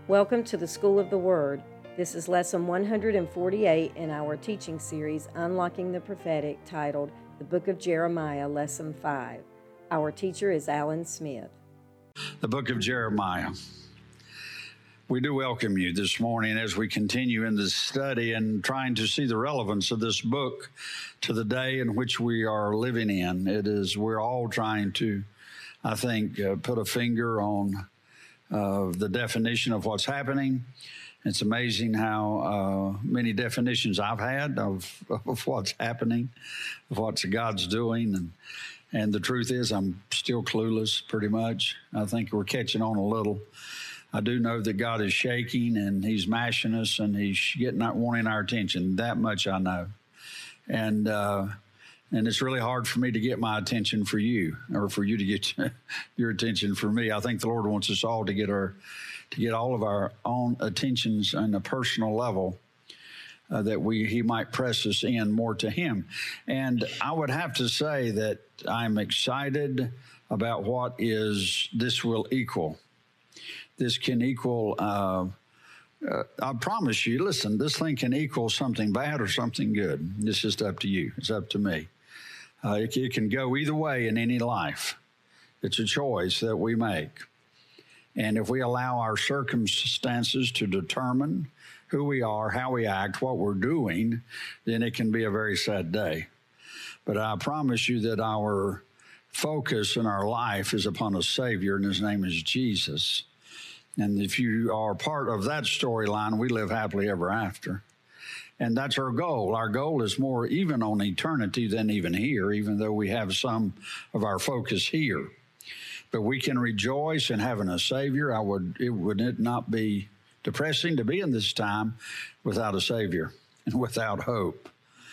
Welcome to the School of the Word. This is lesson 148 in our teaching series, Unlocking the Prophetic, titled The Book of Jeremiah, Lesson 5. Our teacher is Alan Smith. The book of Jeremiah. We do welcome you this morning as we continue in this study and trying to see the relevance of this book to the day in which we are living in. We're all trying to, I think, put a finger on the definition of what's happening. It's amazing how many definitions I've had of what's happening, of what God's doing. And the truth is, I'm still clueless pretty much. I think we're catching on a little. I do know that God is shaking and He's mashing us and He's wanting our attention. That much I know. And it's really hard for me to get my attention for you, or for you to get your attention for me. I think the Lord wants us all to get all of our own attentions on a personal level, that He might press us in more to Him. And I would have to say that I'm excited about what this will equal. This can equal, I promise you, listen, this thing can equal something bad or something good. It's just up to you. It's up to me. It can go either way in any life. It's a choice that we make. And if we allow our circumstances to determine who we are, how we act, what we're doing, then it can be a very sad day. But I promise you that our focus in our life is upon a Savior, and His name is Jesus. And if you are part of that storyline, we live happily ever after. And that's our goal. Our goal is more even on eternity than even here, even though we have some of our focus here. But we can rejoice in having a Savior. Would it not be depressing to be in this time without a Savior and without hope?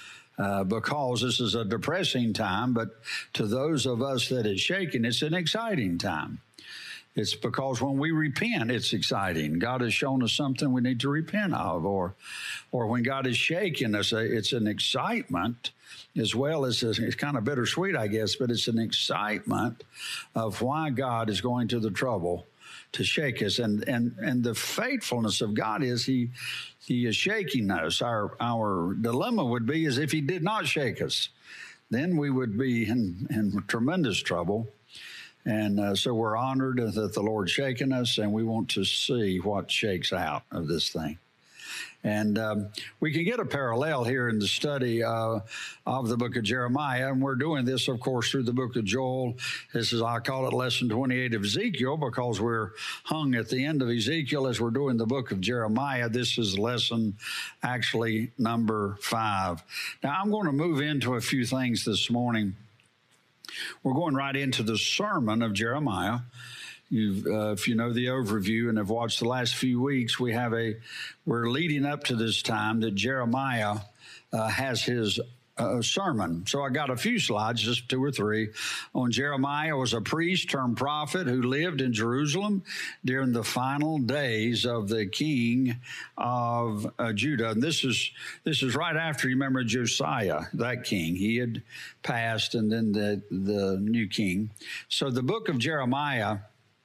Because this is a depressing time, but to those of us that is shaken, it's an exciting time. It's because when we repent, it's exciting. God has shown us something we need to repent of, or when God is shaking us, it's an excitement as well as it's kind of bittersweet, I guess, but it's an excitement of why God is going to the trouble to shake us. And the faithfulness of God is He is shaking us. Our dilemma would be as if He did not shake us. Then we would be in tremendous trouble. And so we're honored that the Lord's shaken us, and we want to see what shakes out of this thing. And we can get a parallel here in the study of the book of Jeremiah, and we're doing this, of course, through the book of Joel. This is, I call it lesson 28 of Ezekiel, because we're hung at the end of Ezekiel as we're doing the book of Jeremiah. This is lesson actually number 5. Now, I'm going to move into a few things this morning. We're going right into the sermon of Jeremiah. If you know the overview and have watched the last few weeks, we're leading up to this time that Jeremiah has his sermon. So I got a few slides, just 2 or 3, on Jeremiah. Was a priest turned prophet who lived in Jerusalem during the final days of the king of Judah. And this is right after, you remember, Josiah, that king. He had passed, and then the new king. So the book of Jeremiah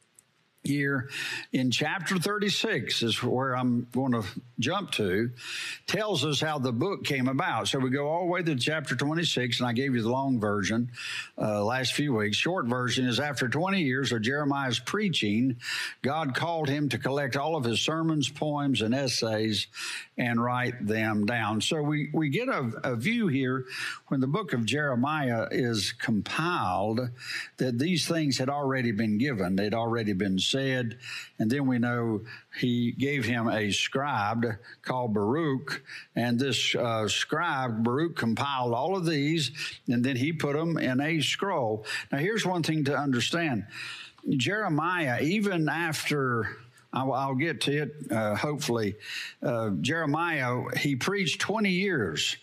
here in chapter 36 is where I'm going to jump to, tells us how the book came about. So we go all the way to chapter 26, and I gave you the long version last few weeks. Short version is, after 20 years of Jeremiah's preaching, God called him to collect all of his sermons, poems, and essays and write them down. So we get a view here when the book of Jeremiah is compiled that these things had already been given. They'd already been said. And then we know He gave him a scribe called Baruch. And this scribe, Baruch, compiled all of these, and then he put them in a scroll. Now, here's one thing to understand. Jeremiah, even after, I'll get to it, hopefully, Jeremiah, he preached 20 years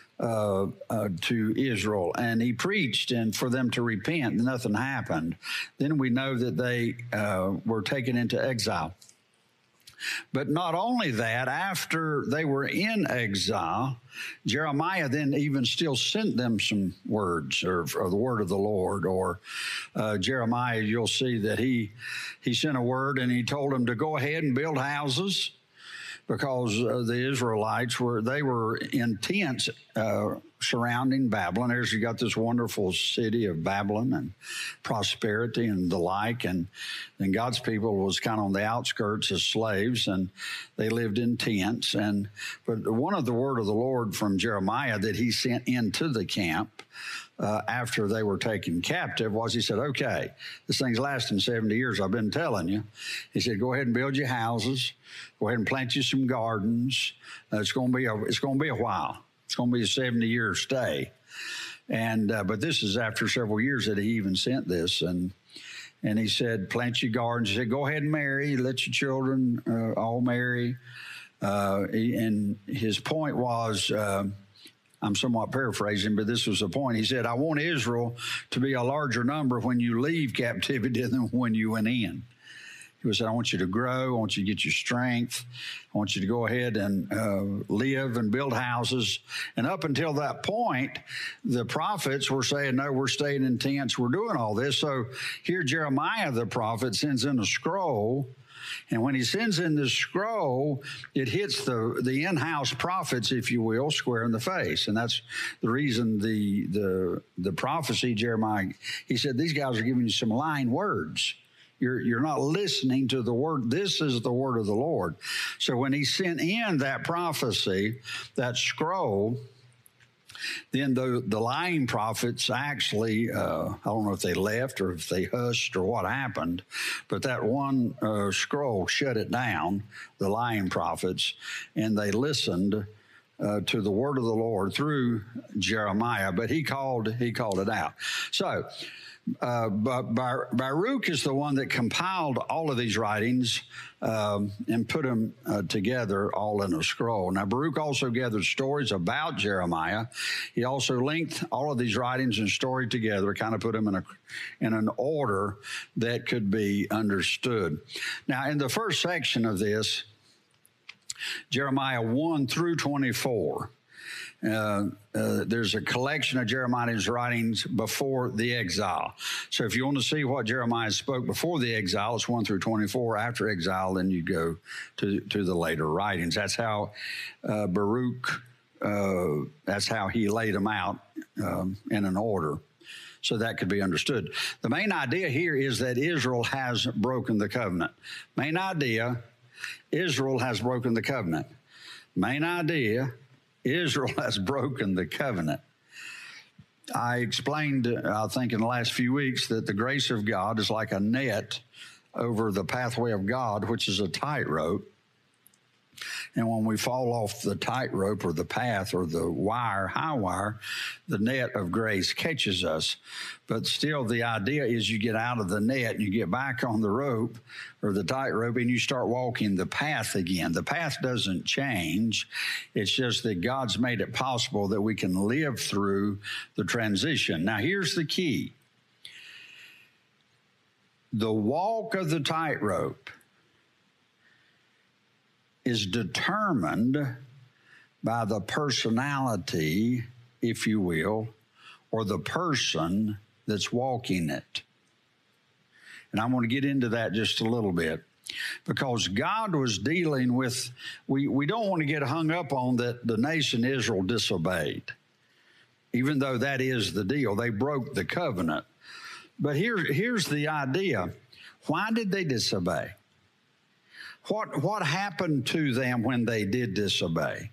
to Israel, and he preached and for them to repent. Nothing happened. Then we know that they were taken into exile. But not only that, after they were in exile, Jeremiah then even still sent them some words or the word of the Lord. Or Jeremiah, you'll see that he sent a word and he told them to go ahead and build houses, because the Israelites were in tents surrounding Babylon. There's you got this wonderful city of Babylon and prosperity and the like, and then God's people was kind of on the outskirts as slaves, and they lived in tents. But one of the word of the Lord from Jeremiah that he sent into the camp after they were taken captive was, he said, okay, this thing's lasting 70 years. I've been telling you. He said, go ahead and build your houses. Go ahead and plant you some gardens. It's going to be a while. It's going to be a 70-year stay. But this is after several years that he even sent this. And he said, plant your gardens. He said, go ahead and marry. Let your children all marry. And his point was, I'm somewhat paraphrasing, but this was the point. He said, I want Israel to be a larger number when you leave captivity than when you went in. He said, I want you to grow. I want you to get your strength. I want you to go ahead and live and build houses. And up until that point, the prophets were saying, no, we're staying in tents. We're doing all this. So here Jeremiah, the prophet, sends in a scroll. And when he sends in this scroll, it hits the in-house prophets, if you will, square in the face. And that's the reason the prophecy, Jeremiah, he said, these guys are giving you some lying words. You're not listening to the word. This is the word of the Lord. So when he sent in that prophecy, that scroll, then the lying prophets actually, I don't know if they left or if they hushed or what happened, but that one scroll shut it down, the lying prophets, and they listened to the word of the Lord through Jeremiah, but he called it out. So, but Baruch is the one that compiled all of these writings and put them together all in a scroll. Now, Baruch also gathered stories about Jeremiah. He also linked all of these writings and story together, kind of put them in an order that could be understood. Now, in the first section of this, Jeremiah 1 through 24, there's a collection of Jeremiah's writings before the exile. So if you want to see what Jeremiah spoke before the exile, it's 1 through 24. After exile, then you go to the later writings. That's how Baruch, that's how he laid them out in an order, so that could be understood. The main idea here is that Israel has broken the covenant. Main idea, Israel has broken the covenant. Main idea, Israel has broken the covenant. I explained, I think in the last few weeks, that the grace of God is like a net over the pathway of God, which is a tightrope. And when we fall off the tightrope or the path or the wire, high wire, the net of grace catches us. But still, the idea is you get out of the net and you get back on the rope or the tightrope and you start walking the path again. The path doesn't change. It's just that God's made it possible that we can live through the transition. Now, here's the key. The walk of the tightrope is determined by the personality, if you will, or the person that's walking it. And I'm going to get into that just a little bit, because God was dealing with, we don't want to get hung up on that the nation Israel disobeyed, even though that is the deal. They broke the covenant. But here's the idea. Why did they disobey? What happened to them when they did disobey?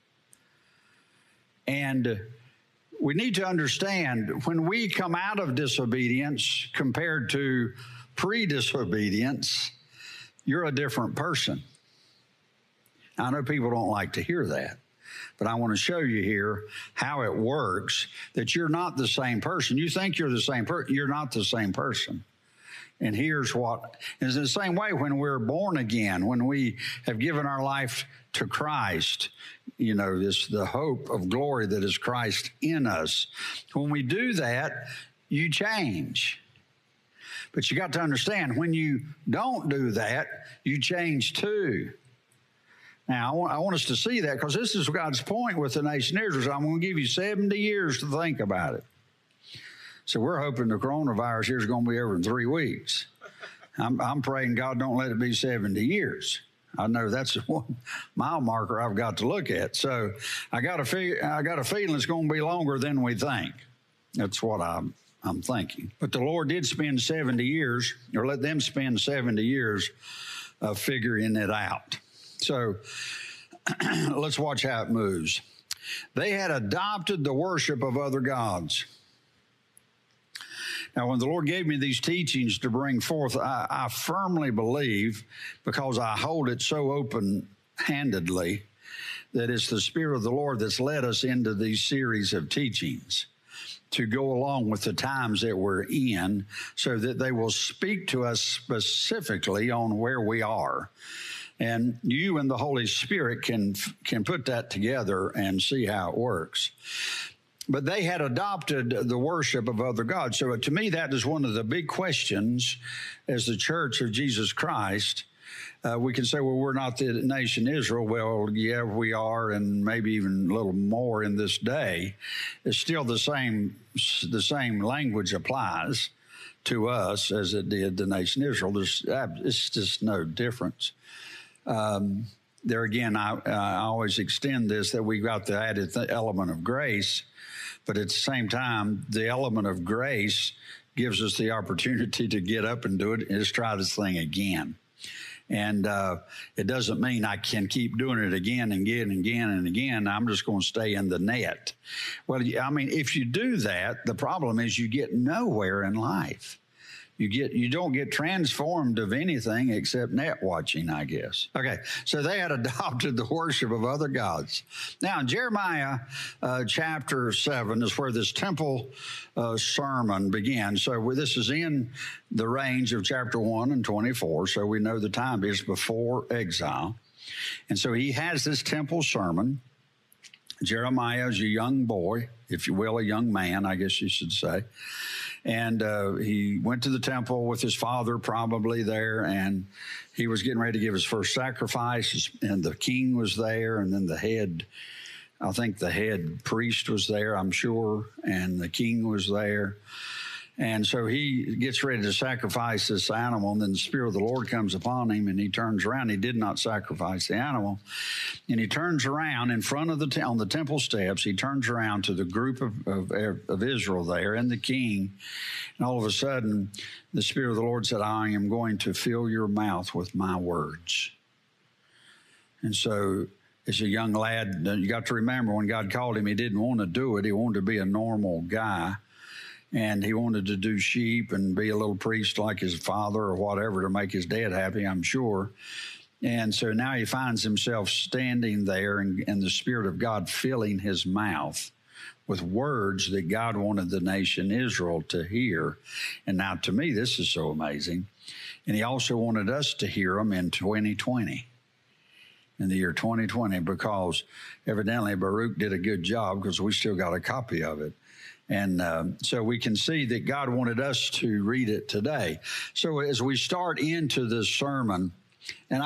And we need to understand, when we come out of disobedience compared to pre-disobedience, you're a different person. I know people don't like to hear that, but I want to show you here how it works, that you're not the same person. You think you're the same person. You're not the same person. And here's what is the same way when we're born again, when we have given our life to Christ, you know, the hope of glory that is Christ in us. When we do that, you change. But you got to understand, when you don't do that, you change too. Now, I want us to see that because this is God's point with the nation of Israel. I'm going to give you 70 years to think about it. So we're hoping the coronavirus here is going to be over in 3 weeks. I'm praying God don't let it be 70 years. I know that's one mile marker I've got to look at. So I got a feeling it's going to be longer than we think. That's what I'm thinking. But the Lord did spend 70 years, or let them spend 70 years figuring it out. So let's watch how it moves. They had adopted the worship of other gods. Now, when the Lord gave me these teachings to bring forth, I firmly believe, because I hold it so open-handedly, that it's the Spirit of the Lord that's led us into these series of teachings to go along with the times that we're in so that they will speak to us specifically on where we are. And you and the Holy Spirit can put that together and see how it works. But they had adopted the worship of other gods. So to me, that is one of the big questions as the Church of Jesus Christ. We can say, well, we're not the nation Israel. Well, yeah, we are, and maybe even a little more in this day. It's still the same language applies to us as it did the nation Israel. It's just no difference. There again, I always extend this, that we've got the added element of grace, but at the same time, the element of grace gives us the opportunity to get up and do it and just try this thing again. And it doesn't mean I can keep doing it again and again and again and again. I'm just going to stay in the net. Well, I mean, if you do that, the problem is you get nowhere in life. You don't get transformed of anything except net watching, I guess. Okay, so they had adopted the worship of other gods. Now, in Jeremiah chapter 7 is where this temple sermon begins. So this is in the range of chapter 1 and 24, so we know the time is before exile. And so he has this temple sermon. Jeremiah is a young boy, if you will, a young man, I guess you should say. And he went to the temple with his father probably there, and he was getting ready to give his first sacrifice, and the king was there, and then the head priest was there, I'm sure, and the king was there. And so he gets ready to sacrifice this animal, and then the Spirit of the Lord comes upon him, and he turns around. He did not sacrifice the animal. And he turns around in front of on the temple steps. He turns around to the group of Israel there and the king. And all of a sudden, the Spirit of the Lord said, I am going to fill your mouth with my words. And so as a young lad, you got to remember when God called him, he didn't want to do it. He wanted to be a normal guy. And he wanted to do sheep and be a little priest like his father or whatever to make his dad happy, I'm sure. And so now he finds himself standing there and the Spirit of God filling his mouth with words that God wanted the nation Israel to hear. And now to me, this is so amazing. And he also wanted us to hear them in 2020. In the year 2020, because evidently Baruch did a good job because we still got a copy of it. And so we can see that God wanted us to read it today. So as we start into this sermon, and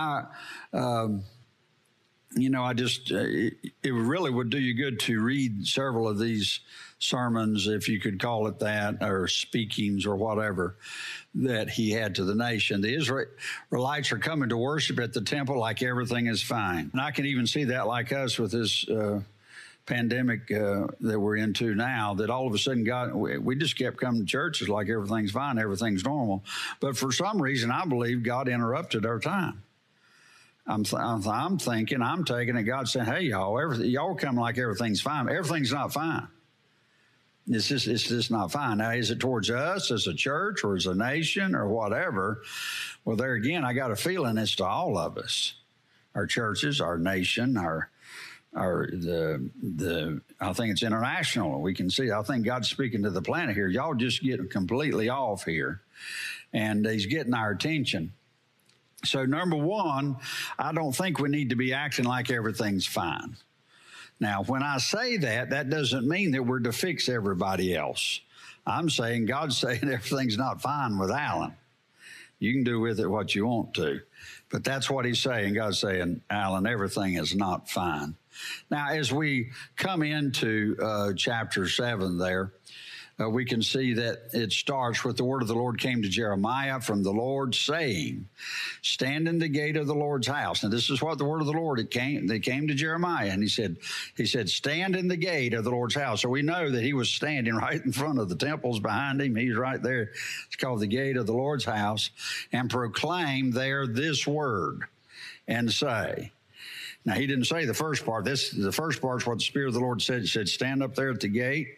it really would do you good to read several of these sermons, if you could call it that, or speakings or whatever, that he had to the nation. The Israelites are coming to worship at the temple like everything is fine. And I can even see that like us with this pandemic that we're into now, that all of a sudden we just kept coming to churches like everything's fine, everything's normal. But for some reason, I believe God interrupted our time. I'm taking it, God saying, hey, y'all come like everything's fine. Everything's not fine. It's just not fine. Now, is it towards us as a church or as a nation or whatever? Well, there again, I got a feeling it's to all of us, our churches, our nation, I think it's international. We can see, I think God's speaking to the planet here. Y'all just getting completely off here. And he's getting our attention. So number one, I don't think we need to be acting like everything's fine. Now, when I say that, that doesn't mean that we're to fix everybody else. I'm saying God's saying everything's not fine with Alan. You can do with it what you want to. But that's what he's saying. God's saying, Alan, everything is not fine. Now, as we come into chapter 7 there, we can see that it starts with the word of the Lord came to Jeremiah from the Lord saying, stand in the gate of the Lord's house. And this is what the word of the Lord, they came to Jeremiah, and he said, stand in the gate of the Lord's house. So we know that he was standing right in front of the temples behind him. He's right there. It's called the gate of the Lord's house, and proclaim there this word and say. Now, he didn't say the first part. The first part is what the Spirit of the Lord said. He said, stand up there at the gate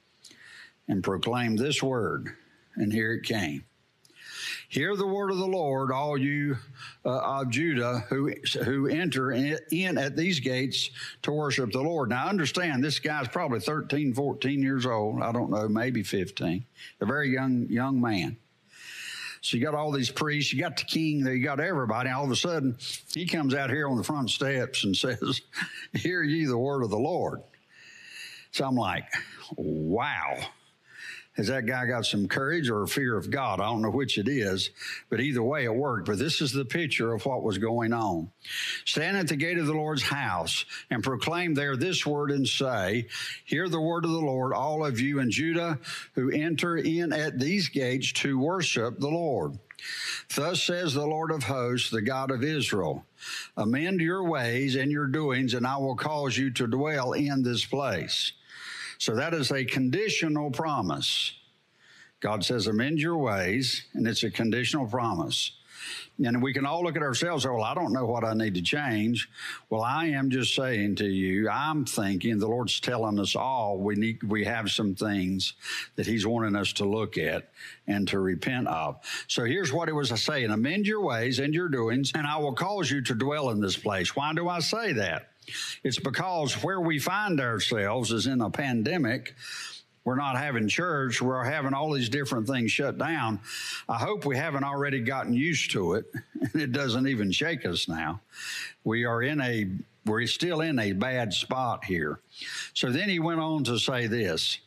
and proclaim this word. And here it came. Hear the word of the Lord, all you of Judah who enter in at these gates to worship the Lord. Now, understand, this guy's probably 13, 14 years old. I don't know, maybe 15. A very young man. So you got all these priests, you got the king there, you got everybody. All of a sudden, he comes out here on the front steps and says, hear ye the word of the Lord. So I'm like, wow. Has that guy got some courage or a fear of God? I don't know which it is, but either way it worked. But this is the picture of what was going on. Stand at the gate of the Lord's house and proclaim there this word and say, hear the word of the Lord, all of you in Judah who enter in at these gates to worship the Lord. Thus says the Lord of hosts, the God of Israel, amend your ways and your doings, and I will cause you to dwell in this place. So that is a conditional promise. God says, amend your ways, and it's a conditional promise. And we can all look at ourselves and say, well, I don't know what I need to change. Well, I am just saying to you, I'm thinking the Lord's telling us all we have some things that he's wanting us to look at and to repent of. So here's what it was saying, amend your ways and your doings, and I will cause you to dwell in this place. Why do I say that? It's because where we find ourselves is in a pandemic. We're not having church. We're having all these different things shut down. I hope we haven't already gotten used to it, and it doesn't even shake us now. We're still in a bad spot here. So then he went on to say this,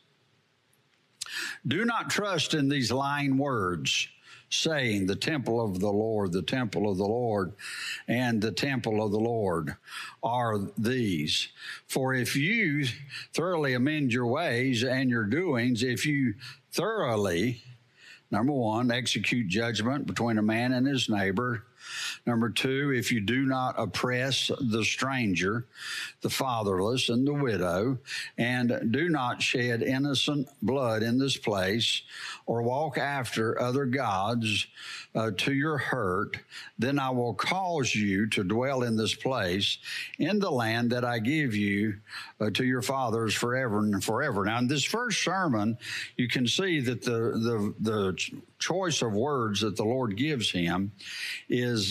do not trust in these lying words, saying the temple of the Lord, the temple of the Lord, and the temple of the Lord are these. For if you thoroughly amend your ways and your doings, if you thoroughly, number one, execute judgment between a man and his neighbor. Number two, if you do not oppress the stranger, the fatherless, and the widow, and do not shed innocent blood in this place, or walk after other gods to your hurt, then I will cause you to dwell in this place, in the land that I give you to your fathers forever and forever. Now, in this first sermon, you can see that the choice of words that the Lord gives him is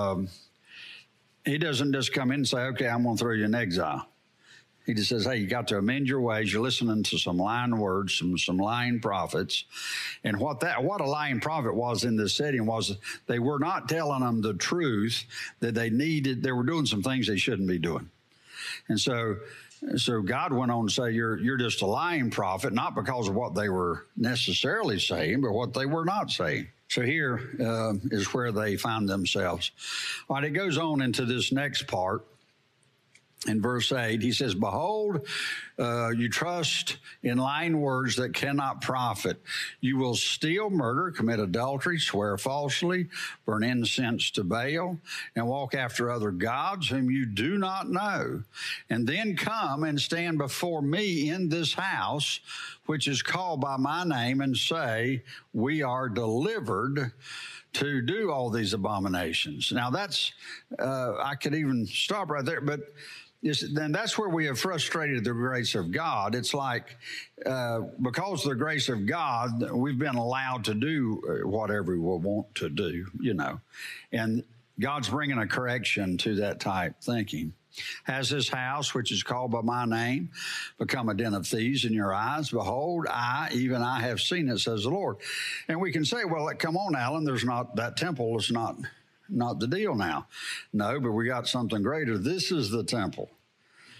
he doesn't just come in and say, okay, I'm going to throw you in exile. He just says, hey, you got to amend your ways. You're listening to some lying words, some lying prophets. And what a lying prophet was in this setting was they were not telling them the truth that they needed. They were doing some things they shouldn't be doing. And so God went on to say, you're just a lying prophet, not because of what they were necessarily saying, but what they were not saying. So here is where they found themselves. All right, it goes on into this next part. In verse 8, he says, behold, you trust in lying words that cannot profit. You will steal, murder, commit adultery, swear falsely, burn incense to Baal, and walk after other gods whom you do not know, and then come and stand before me in this house, which is called by my name, and say, we are delivered to do all these abominations. Now that's, I could even stop right there, but then that's where we have frustrated the grace of God. It's like, because of the grace of God, we've been allowed to do whatever we want to do, and God's bringing a correction to that type thinking. Has this house, which is called by my name, become a den of thieves in your eyes? Behold, even I have seen it, says the Lord. And we can say, well, come on, Alan, that temple is not the deal now. No, but we got something greater. This is the temple.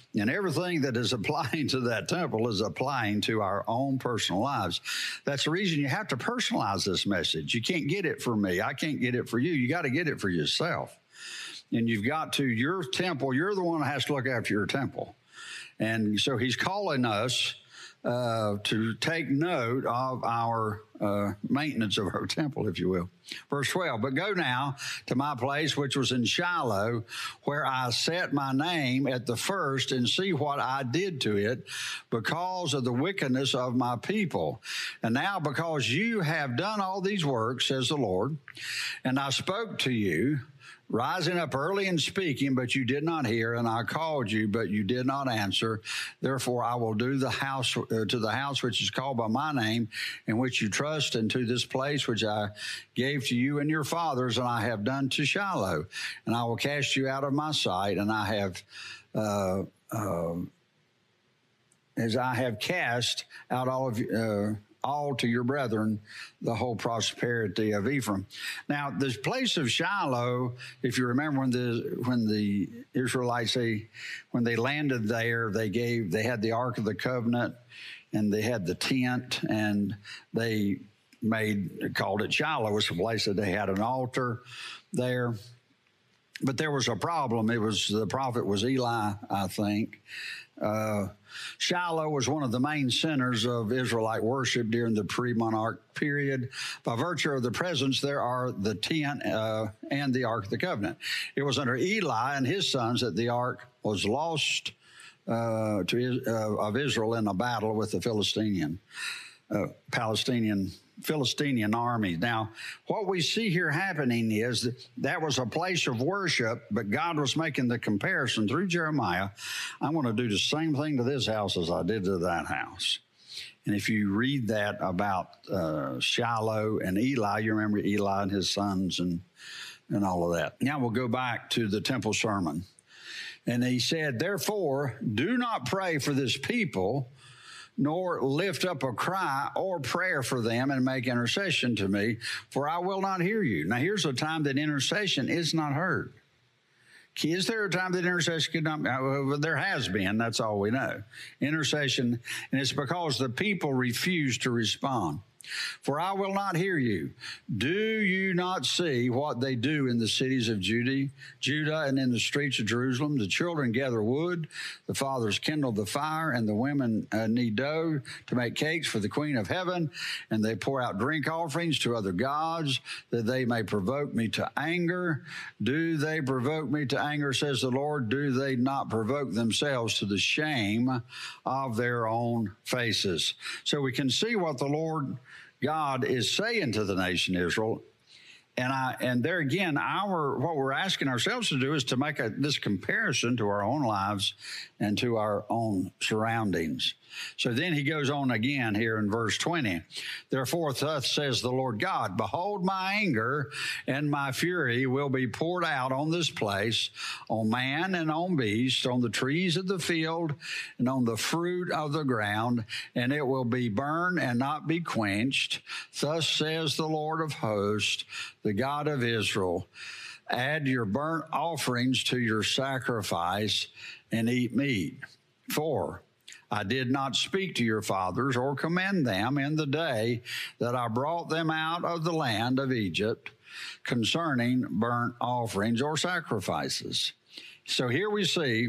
And everything that is applying to that temple is applying to our own personal lives. That's the reason you have to personalize this message. You can't get it for me. I can't get it for you. You got to get it for yourself. And you've got to, your temple, you're the one that has to look after your temple. And so he's calling us to take note of our maintenance of our temple, if you will. Verse 12, but go now to my place, which was in Shiloh, where I set my name at the first, and see what I did to it because of the wickedness of my people. And now because you have done all these works, says the Lord, and I spoke to you, rising up early and speaking, but you did not hear, and I called you, but you did not answer. Therefore, I will do the house to the house which is called by my name, in which you trust, and to this place which I gave to you and your fathers, and I have done to Shiloh, and I will cast you out of my sight, and I have as I have cast out all to your brethren, the whole prosperity of Ephraim. Now, this place of Shiloh, if you remember when the Israelites, when they landed there, they had the Ark of the Covenant, and they had the tent, and they called it Shiloh. It was a place that they had an altar there. But there was a problem. The prophet was Eli, I think. Shiloh was one of the main centers of Israelite worship during the pre-monarch period. By virtue of the presence, there are the tent and the Ark of the Covenant. It was under Eli and his sons that the Ark was lost of Israel in a battle with the Philistinian army. Now, what we see here happening is that was a place of worship, but God was making the comparison through Jeremiah. I'm going to do the same thing to this house as I did to that house. And if you read that about Shiloh and Eli, you remember Eli and his sons and all of that. Now we'll go back to the temple sermon. And he said, therefore, do not pray for this people, nor lift up a cry or prayer for them and make intercession to me, for I will not hear you. Now, here's a time that intercession is not heard. Is there a time that intercession could not be? Well, there has been. That's all we know. Intercession, and it's because the people refuse to respond. For I will not hear you. Do you not see what they do in the cities of Judah and in the streets of Jerusalem? The children gather wood, the fathers kindle the fire, and the women knead dough to make cakes for the Queen of Heaven, and they pour out drink offerings to other gods, that they may provoke me to anger. Do they provoke me to anger, says the Lord? Do they not provoke themselves to the shame of their own faces? So we can see what the Lord God is saying to the nation Israel. And there again, what we're asking ourselves to do is to make this comparison to our own lives and to our own surroundings. So then he goes on again here in verse 20. Therefore, thus says the Lord God, behold, my anger and my fury will be poured out on this place, on man and on beast, on the trees of the field and on the fruit of the ground, and it will be burned and not be quenched. Thus says the Lord of hosts, the God of Israel, add your burnt offerings to your sacrifice and eat meat. For I did not speak to your fathers or command them in the day that I brought them out of the land of Egypt concerning burnt offerings or sacrifices. So here we see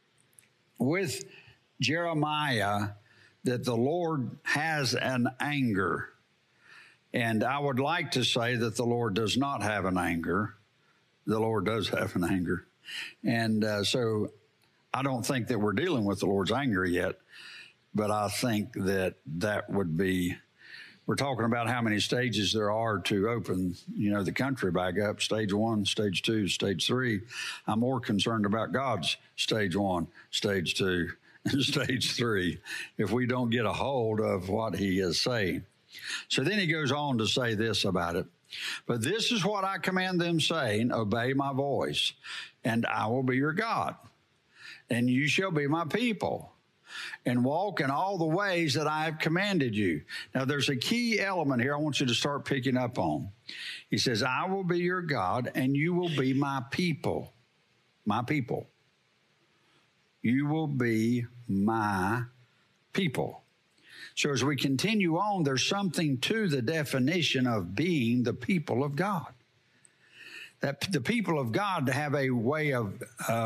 with Jeremiah that the Lord has an anger. And I would like to say that the Lord does not have an anger. The Lord does have an anger. And so I don't think that we're dealing with the Lord's anger yet, but I think that would be, we're talking about how many stages there are to open, the country back up, stage 1, stage 2, stage 3. I'm more concerned about God's stage 1, stage 2, and stage 3 if we don't get a hold of what he is saying. So then he goes on to say this about it. But this is what I command them, saying, obey my voice, and I will be your God, and you shall be my people, and walk in all the ways that I have commanded you. Now, there's a key element here I want you to start picking up on. He says, I will be your God, and you will be my people. My people. You will be my people. So as we continue on, there's something to the definition of being the people of God. That the people of God have a way of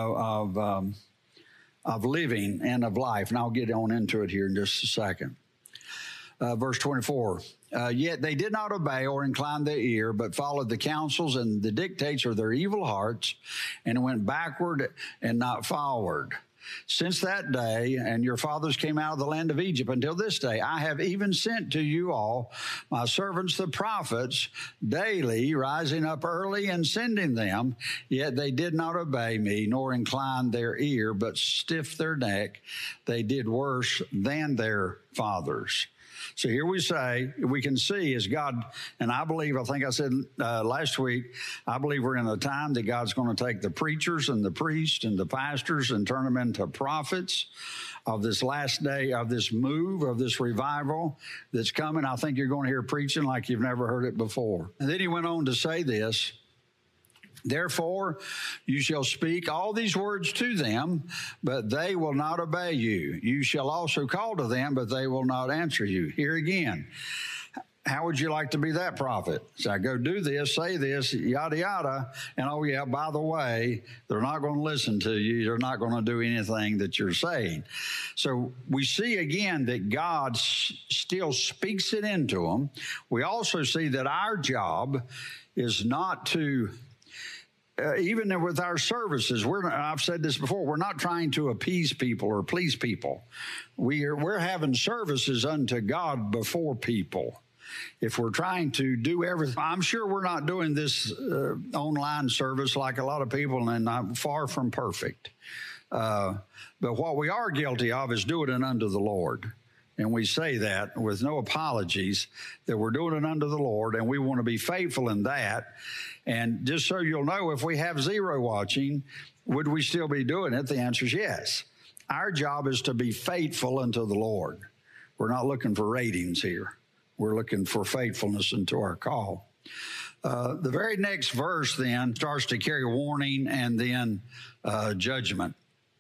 living and of life. And I'll get on into it here in just a second. Verse 24, yet they did not obey or incline their ear, but followed the counsels and the dictates of their evil hearts, and went backward and not forward. Since that day, and your fathers came out of the land of Egypt until this day, I have even sent to you all my servants, the prophets, daily, rising up early and sending them. Yet they did not obey me, nor incline their ear, but stiffed their neck. They did worse than their fathers. So here we can see as God, and I think I said last week, I believe we're in a time that God's going to take the preachers and the priests and the pastors and turn them into prophets of this last day, of this move, of this revival that's coming. I think you're going to hear preaching like you've never heard it before. And then he went on to say this. Therefore, you shall speak all these words to them, but they will not obey you. You shall also call to them, but they will not answer you. Here again, how would you like to be that prophet? So I go do this, say this, yada, yada. And oh, yeah, by the way, they're not going to listen to you. They're not going to do anything that you're saying. So we see again that God still speaks it into them. We also see that our job is not to... even with our services, I've said this before, we're not trying to appease people or please people. We're having services unto God before people. If we're trying to do everything, I'm sure we're not doing this online service like a lot of people, and I'm far from perfect. But what we are guilty of is doing it unto the Lord. And we say that with no apologies, that we're doing it unto the Lord, and we want to be faithful in that. And just so you'll know, if we have zero watching, would we still be doing it? The answer is yes. Our job is to be faithful unto the Lord. We're not looking for ratings here. We're looking for faithfulness unto our call. The very next verse then starts to carry warning and then judgment.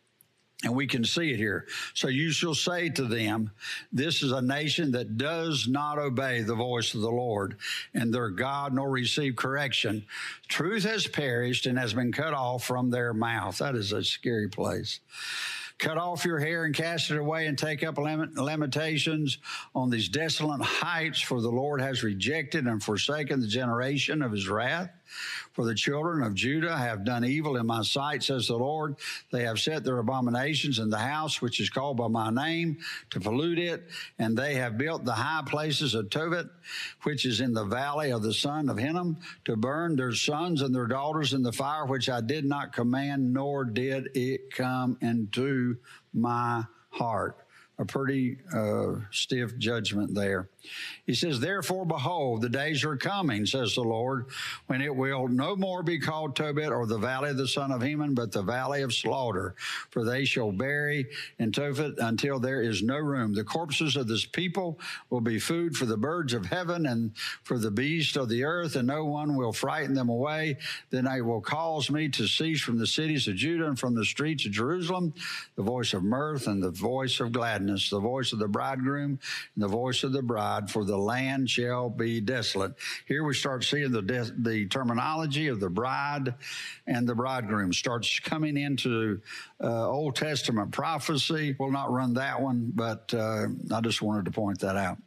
And we can see it here. So you shall say to them, this is a nation that does not obey the voice of the Lord and their God, nor receive correction. Truth has perished and has been cut off from their mouth. That is a scary place. Cut off your hair and cast it away, and take up lamentations on these desolate heights, for the Lord has rejected and forsaken the generation of his wrath. For the children of Judah have done evil in my sight, says the Lord. They have set their abominations in the house which is called by my name, to pollute it, and they have built the high places of Tophet, which is in the valley of the son of Hinnom, to burn their sons and their daughters in the fire, which I did not command, nor did it come into my heart. A pretty stiff judgment there. He says, therefore, behold, the days are coming, says the Lord, when it will no more be called Tophet or the valley of the son of Hinnom, but the valley of slaughter. For they shall bury in Tophet until there is no room. The corpses of this people will be food for the birds of heaven and for the beasts of the earth, and no one will frighten them away. Then they will cause me to cease from the cities of Judah and from the streets of Jerusalem the voice of mirth and the voice of gladness, the voice of the bridegroom and the voice of the bride, for the land shall be desolate. Here we start seeing the terminology of the bride and the bridegroom starts coming into Old Testament prophecy. We'll not run that one, but I just wanted to point that out.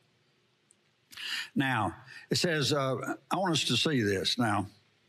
Now, it says, I want us to see this. Now,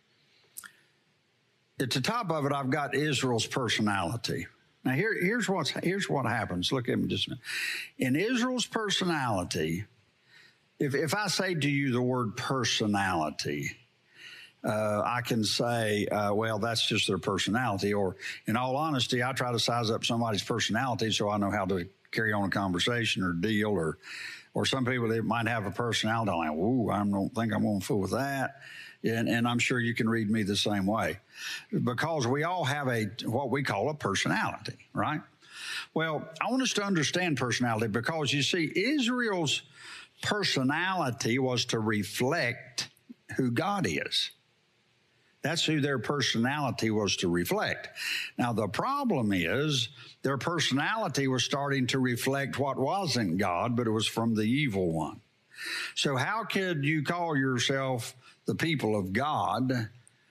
at the top of it, I've got Israel's personality. Now, here's what happens. Look at me just a minute. In Israel's personality, if I say to you the word personality, I can say, well, that's just their personality. Or in all honesty, I try to size up somebody's personality so I know how to carry on a conversation or deal. Or some people, they might have a personality. I'm like, ooh, I don't think I'm going to fool with that. And I'm sure you can read me the same way, because we all have what we call a personality, right? Well, I want us to understand personality, because you see, Israel's personality was to reflect who God is. That's who their personality was to reflect. Now, the problem is their personality was starting to reflect what wasn't God, but it was from the evil one. So how could you call yourself the people of God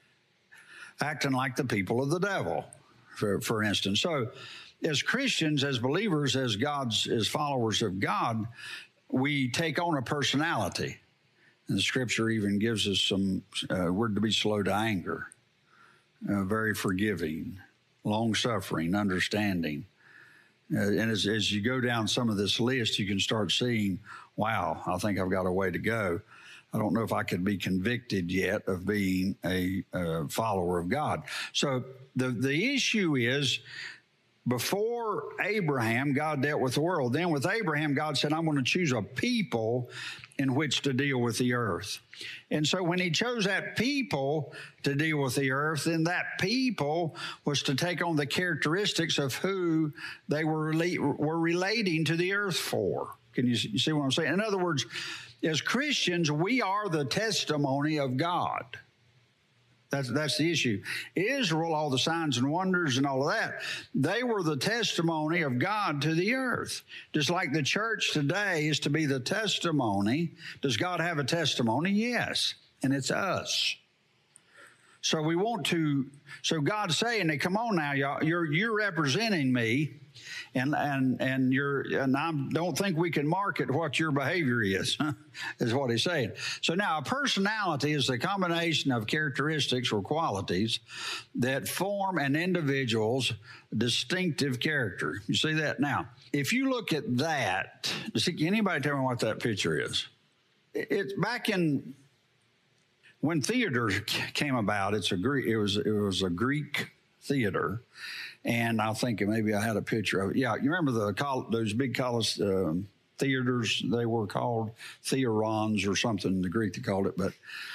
acting like the people of the devil, for instance? So as Christians, as believers, as followers of God, we take on a personality. And the scripture even gives us some word to be slow to anger, very forgiving, long-suffering, understanding. And as you go down some of this list, you can start seeing, wow, I think I've got a way to go. I don't know if I could be convicted yet of being a follower of God. So the issue is, before Abraham, God dealt with the world. Then with Abraham, God said, I'm going to choose a people in which to deal with the earth. And so when he chose that people to deal with the earth, then that people was to take on the characteristics of who they were relating to the earth for. Can you see what I'm saying? In other words, as Christians, we are the testimony of God. That's the issue. Israel, all the signs and wonders and all of that, they were the testimony of God to the earth. Just like the church today is to be the testimony. Does God have a testimony? Yes. And it's us. So we want to, so God's saying, come on now, y'all, you're representing me. And I don't think we can market what your behavior is what he's saying. So now a personality is the combination of characteristics or qualities that form an individual's distinctive character. You see that? Now, if you look at that, anybody tell me what that picture is? It's back in when theater came about. It was a Greek theater. And I think maybe I had a picture of it. Yeah, you remember those big college theaters? They were called theatrons or something in the Greek they called it. But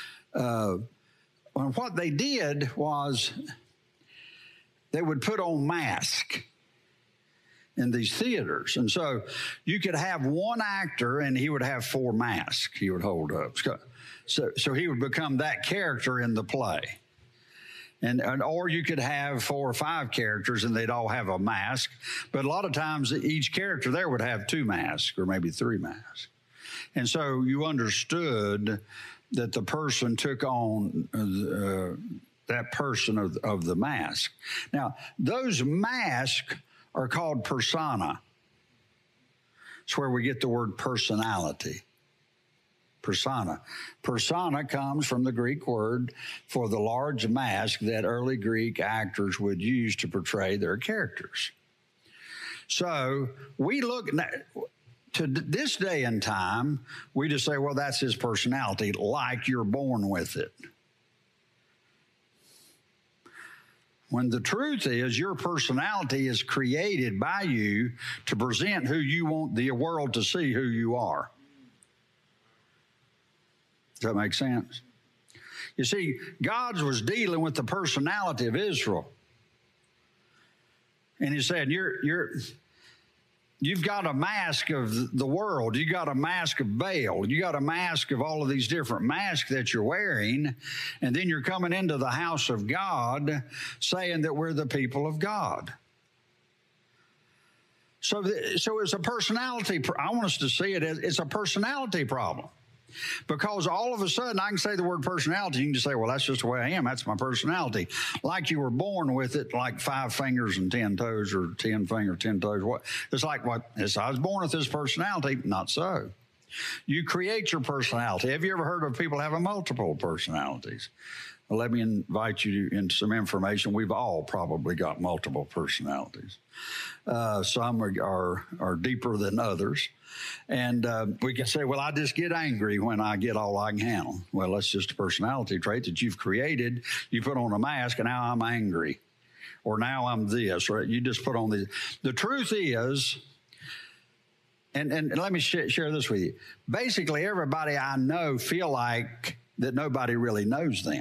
what they did was they would put on masks in these theaters. And so you could have one actor and he would have 4 masks he would hold up. So he would become that character in the play. Or you could have 4 or 5 characters and they'd all have a mask. But a lot of times each character there would have 2 masks or maybe 3 masks. And so you understood that the person took on that person of the mask. Now, those masks are called persona. It's where we get the word personality. Persona. Persona comes from the Greek word for the large mask that early Greek actors would use to portray their characters. So we look to this day and time, we just say, well, that's his personality, like you're born with it. When the truth is, your personality is created by you to present who you want the world to see who you are. Does that make sense? You see, God was dealing with the personality of Israel. And he said, you've got a mask of the world. You got a mask of Baal. You got a mask of all of these different masks that you're wearing. And then you're coming into the house of God saying that we're the people of God. So it's a personality. I want us to see it as it's a personality problem. Because all of a sudden, I can say the word personality. You can just say, well, that's just the way I am. That's my personality. Like you were born with it, like 5 fingers and 10 toes, or 10 fingers, 10 toes. It's like I was born with this personality. Not so. You create your personality. Have you ever heard of people having multiple personalities? Well, let me invite you into some information. We've all probably got multiple personalities. Some are deeper than others. And we can say, well, I just get angry when I get all I can handle. Well, that's just a personality trait that you've created. You put on a mask, and now I'm angry. Or now I'm this. Or you just put on the... The truth is, and let me share this with you. Basically, everybody I know feel like that nobody really knows them.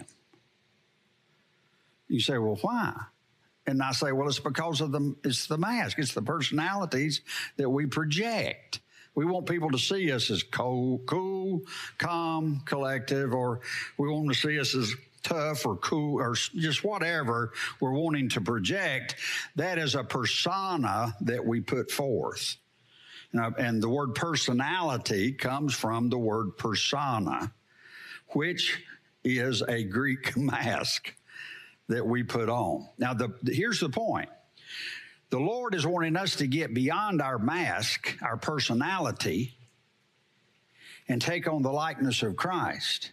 You say, well, why? And I say, well, it's because of it's the mask. It's the personalities that we project. We want people to see us as cool, calm, collective, or we want them to see us as tough or cool or just whatever we're wanting to project, that is a persona that we put forth. And the word personality comes from the word persona, which is a Greek mask that we put on. Now, here's the point. The Lord is wanting us to get beyond our mask, our personality, and take on the likeness of Christ.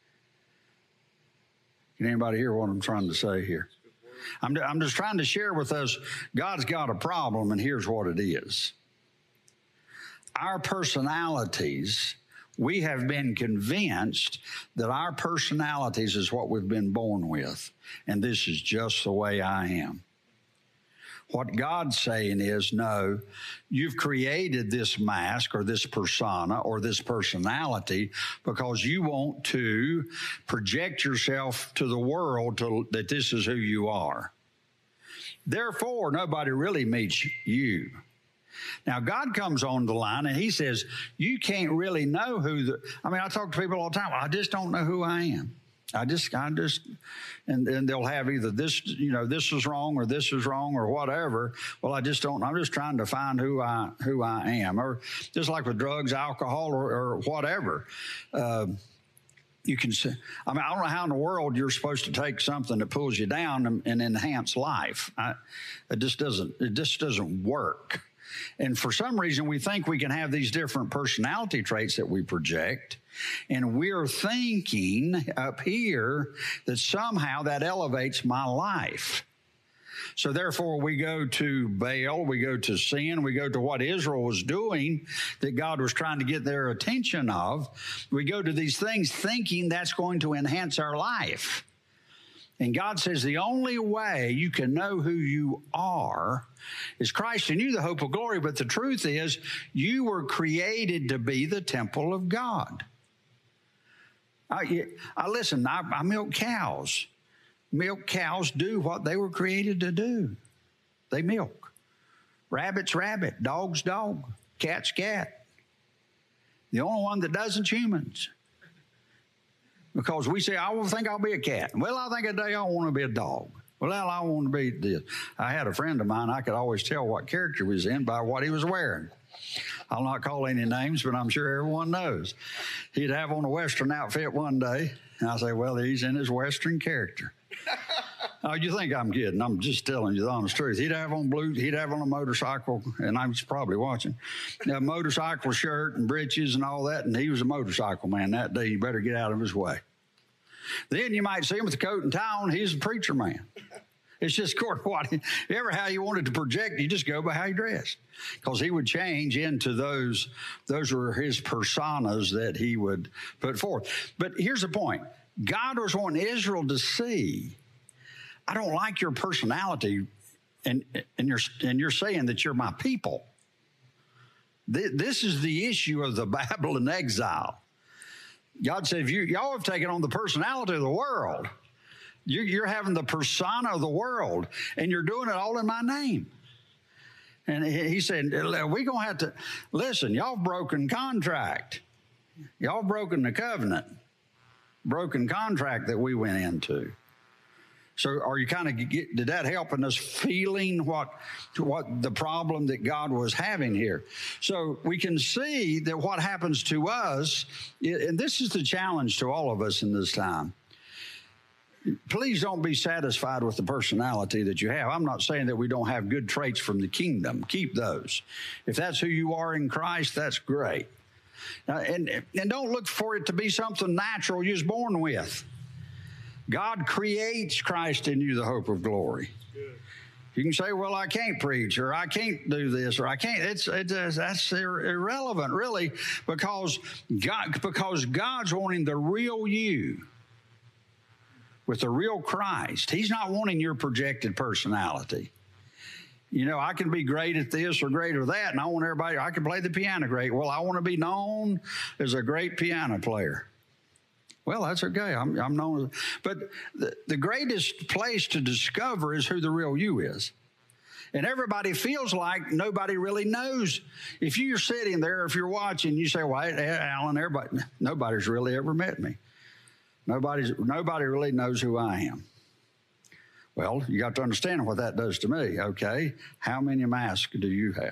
Can anybody hear what I'm trying to say here? I'm just trying to share with us, God's got a problem, and here's what it is. Our personalities, we have been convinced that our personalities is what we've been born with, and this is just the way I am. What God's saying is, no, you've created this mask or this persona or this personality because you want to project yourself to the world that this is who you are. Therefore, nobody really meets you. Now, God comes on the line and he says, you can't really know I talk to people all the time. I just don't know who I am. And they'll have either this, this is wrong or whatever. Well, I'm just trying to find who I am. Or just like with drugs, alcohol, or whatever. You can say, I don't know how in the world you're supposed to take something that pulls you down and enhance life. It just doesn't work. And for some reason, we think we can have these different personality traits that we project. And we're thinking up here that somehow that elevates my life. So therefore, we go to Baal, we go to sin, we go to what Israel was doing that God was trying to get their attention of. We go to these things thinking that's going to enhance our life. And God says the only way you can know who you are is Christ in you, the hope of glory. But the truth is, you were created to be the temple of God. Listen, I milk cows. Milk cows do what they were created to do. They milk. Rabbit's rabbit, dog's dog, cat's cat. The only one that doesn't, humans. Because we say, I think I'll be a cat. Well, I think a day I want to be a dog. Well, I want to be this. I had a friend of mine, I could always tell what character he was in by what he was wearing. I'll not call any names, but I'm sure everyone knows. He'd have on a Western outfit one day, and I say, well, he's in his Western character. Oh, you think I'm kidding? I'm just telling you the honest truth. He'd have on a motorcycle, and I was probably watching, a motorcycle shirt and breeches and all that, and he was a motorcycle man that day. You better get out of his way. Then you might see him with a coat and tie on. He's a preacher man. It's just how you wanted to project, you just go by how you dressed. Because he would change into those were his personas that he would put forth. But here's the point. God was wanting Israel to see, I don't like your personality, and you're saying that you're my people. This is the issue of the Babylon exile. God said, y'all have taken on the personality of the world. You're having the persona of the world, and you're doing it all in my name. And he said, we're going to have to, listen, y'all broken contract. Y'all broken the covenant, broken contract that we went into. So are you did that help in us feeling what the problem that God was having here? So we can see that what happens to us, and this is the challenge to all of us in this time. Please don't be satisfied with the personality that you have. I'm not saying that we don't have good traits from the kingdom. Keep those. If that's who you are in Christ, that's great. And don't look for it to be something natural you was born with. God creates Christ in you, the hope of glory. Good. You can say, well, I can't preach, or I can't do this, or I can't. That's irrelevant, really, because God's wanting the real you with the real Christ. He's not wanting your projected personality. I can be great at this or great at that, and I want everybody, I can play the piano great. Well, I want to be known as a great piano player. Well, that's okay. I'm known. But the greatest place to discover is who the real you is. And everybody feels like nobody really knows. If you're sitting there, if you're watching, you say, well, Alan, nobody's really ever met me. Nobody really knows who I am. Well, you got to understand what that does to me, okay? How many masks do you have?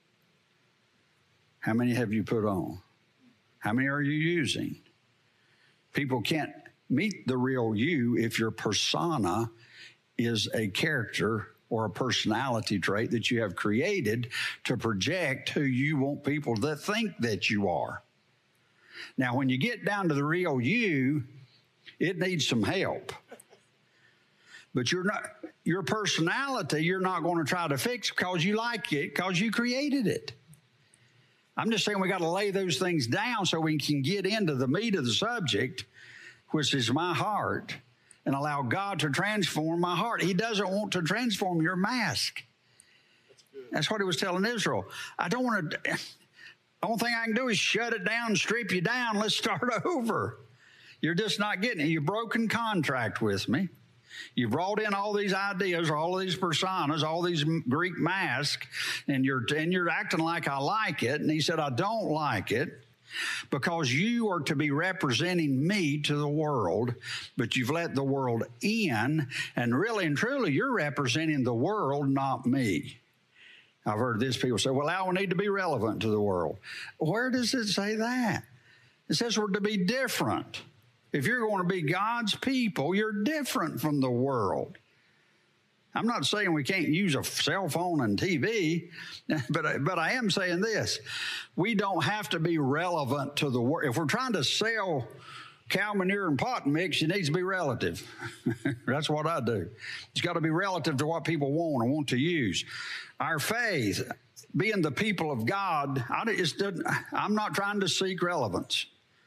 How many have you put on? How many are you using? People can't meet the real you if your persona is a character or a personality trait that you have created to project who you want people to think that you are. Now, when you get down to the real you, it needs some help. But your personality, you're not going to try to fix because you like it, because you created it. I'm just saying we got to lay those things down so we can get into the meat of the subject, which is my heart, and allow God to transform my heart. He doesn't want to transform your mask. That's what he was telling Israel. I don't want to. The only thing I can do is shut it down, strip you down. Let's start over. You're just not getting it. You broke in contract with me. You brought in all these ideas, all these personas, all these Greek masks, and you're acting like I like it. And he said, I don't like it because you are to be representing me to the world, but you've let the world in, and really and truly, you're representing the world, not me. I've heard this, people say, well, I will need to be relevant to the world. Where does it say that? It says we're to be different. If you're going to be God's people, you're different from the world. I'm not saying we can't use a cell phone and TV, but I am saying this. We don't have to be relevant to the world. If we're trying to sell cow manure and pot mix, it needs to be relative. That's what I do. It's got to be relative to what people want and want to use. Our faith, being the people of God, I'm not trying to seek relevance.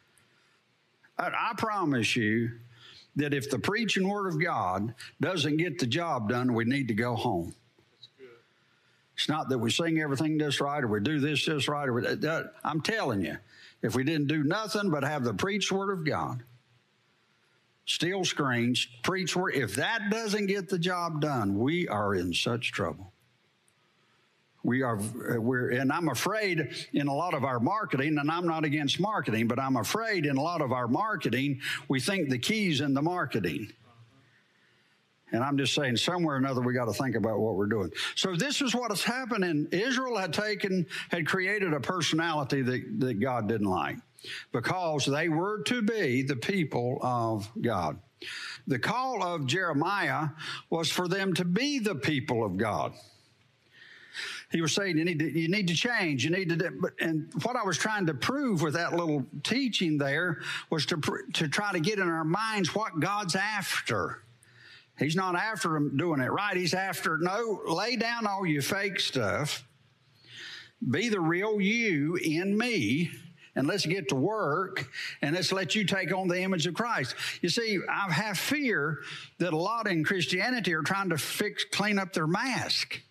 I promise you that if the preaching word of God doesn't get the job done, we need to go home. That's good. It's not that we sing everything just right or we do this right. I'm telling you, if we didn't do nothing but have the preached word of God, still screens, preach word, if that doesn't get the job done, we are in such trouble. And I'm afraid in a lot of our marketing, and I'm not against marketing, but I'm afraid in a lot of our marketing, we think the key's in the marketing. And I'm just saying somewhere or another, we got to think about what we're doing. So this is what has happened. And Israel had created a personality that God didn't like because they were to be the people of God. The call of Jeremiah was for them to be the people of God. He was saying, you need to change. And what I was trying to prove with that little teaching there was to try to get in our minds what God's after. He's not after them doing it right. He's after, no, lay down all your fake stuff. Be the real you in me. And let's get to work, and let's let you take on the image of Christ. You see, I have fear that a lot in Christianity are trying to clean up their mask.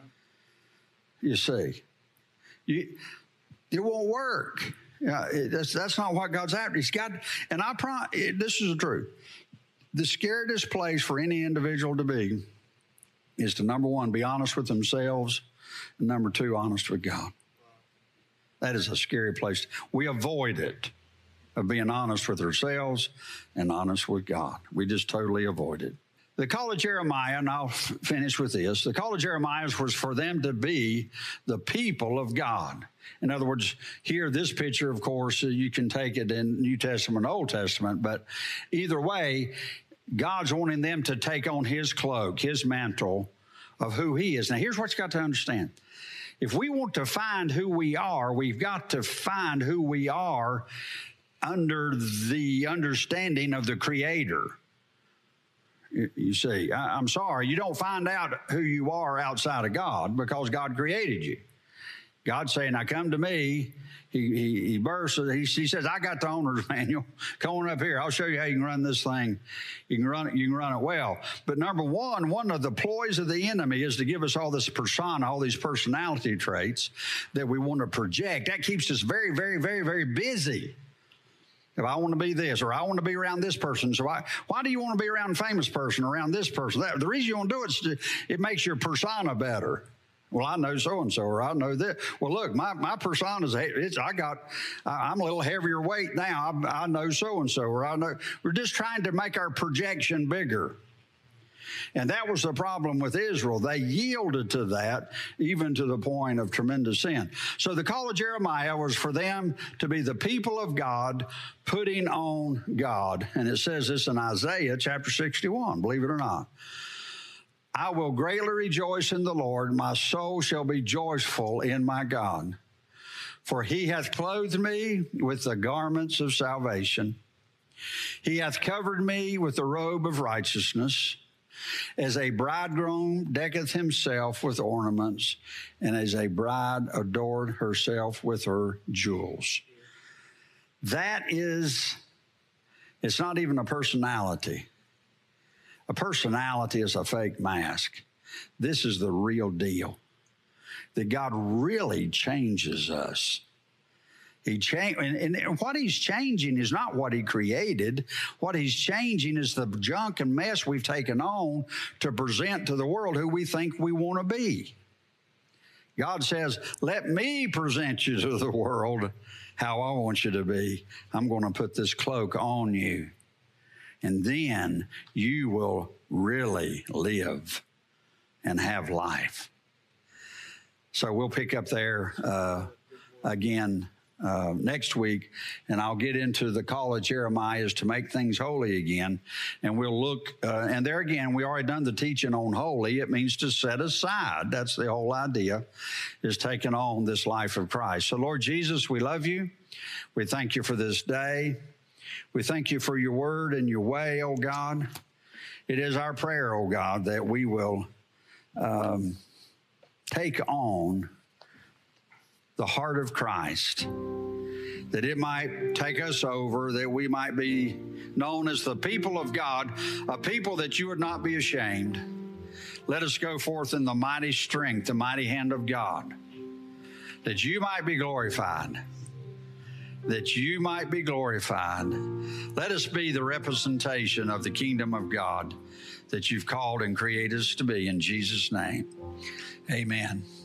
You see, it won't work. That's not what God's after. He's got, and I promise, this is the truth. The scariest place for any individual to be is to, number one, be honest with themselves, and number two, honest with God. That is a scary place. We avoid it, of being honest with ourselves and honest with God. We just totally avoid it. The call of Jeremiah, and I'll finish with this, the call of Jeremiah was for them to be the people of God. In other words, here, this picture, of course, you can take it in New Testament, Old Testament, but either way, God's wanting them to take on his cloak, his mantle of who he is. Now, here's what you got to understand. If we want to find who we are, we've got to find who we are under the understanding of the Creator. You see, I'm sorry, you don't find out who you are outside of God because God created you. God's saying, now come to me. He bursts, he says, I got the owner's manual. Come on up here. I'll show you how you can run this thing. You can run it well. But number one of the ploys of the enemy is to give us all this persona, all these personality traits that we want to project. That keeps us very, very, very, very busy. If I want to be this, or I want to be around this person, so why do you want to be around a famous person, around this person? The reason you want to do it is it makes your persona better. Well, I know so-and-so, or I know this. Well, look, my persona is, I'm a little heavier weight now. I know so-and-so, or I know. We're just trying to make our projection bigger. And that was the problem with Israel. They yielded to that, even to the point of tremendous sin. So the call of Jeremiah was for them to be the people of God, putting on God. And it says this in Isaiah chapter 61, believe it or not. I will greatly rejoice in the Lord. My soul shall be joyful in my God. For he hath clothed me with the garments of salvation. He hath covered me with the robe of righteousness, as a bridegroom decketh himself with ornaments, and as a bride adorned herself with her jewels. It's not even a personality. A personality is a fake mask. This is the real deal. That God really changes us. And what he's changing is not what he created. What he's changing is the junk and mess we've taken on to present to the world who we think we want to be. God says, let me present you to the world how I want you to be. I'm going to put this cloak on you. And then you will really live and have life. So we'll pick up there again next week, and I'll get into the call of Jeremiah is to make things holy again. And we'll look, and there again, we already done the teaching on holy. It means to set aside. That's the whole idea, is taking on this life of Christ. So Lord Jesus, we love you. We thank you for this day. We thank you for your word and your way, oh God. It is our prayer, oh God, that we will take on the heart of Christ, that it might take us over, that we might be known as the people of God, a people that you would not be ashamed. Let us go forth in the mighty strength, the mighty hand of God, that you might be glorified. That you might be glorified. Let us be the representation of the kingdom of God that you've called and created us to be, in Jesus' name. Amen.